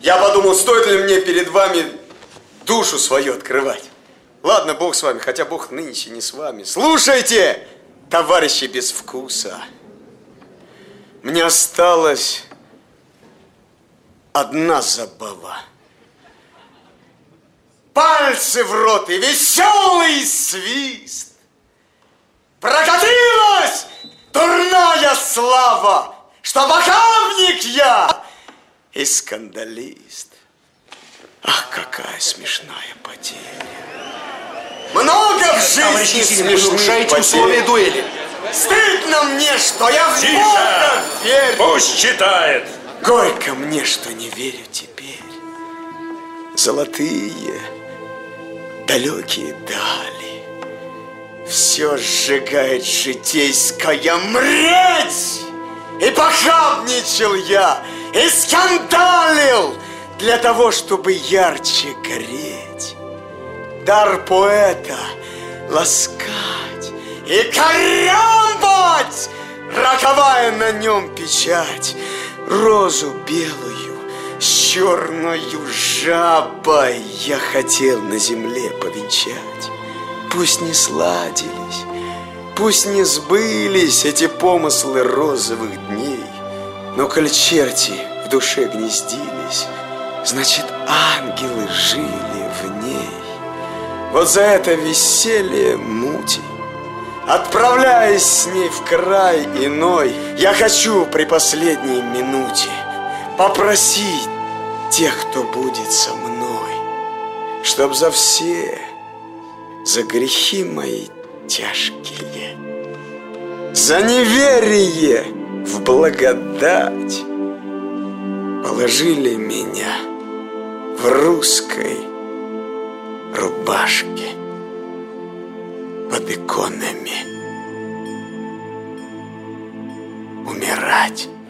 Я подумал, стоит ли мне перед вами душу свою открывать. Ладно, Бог с вами, хотя Бог нынче не с вами. Слушайте, товарищи без вкуса. Мне осталась одна забава. Пальцы в рот и веселый свист. Прокатилась дурная слава, что богавник я и скандалист. Ах, какая смешная потеря. Много в жизни смешных потерь. Условия дуэли. Стыдно мне, что я в Бога верю. Пусть читает. Горько мне, что не верю теперь. Золотые, далекие дали. Все сжигает житейская мреть. И похабничал я, и скандалил для того, чтобы ярче гореть. Дар поэта ласкать и корябать, роковая на нем печать, розу белую с черною жабой я хотел на земле повенчать. Пусть не сладились, пусть не сбылись эти помыслы розовых дней, но коль черти в душе гнездились, значит, ангелы жили в ней. Вот за это веселье мути, отправляясь с ней в край иной, я хочу при последней минуте попросить тех, кто будет со мной, чтоб за все, за грехи мои тяжкие, за неверие в благодать положили меня в русской рубашке под иконами умирать.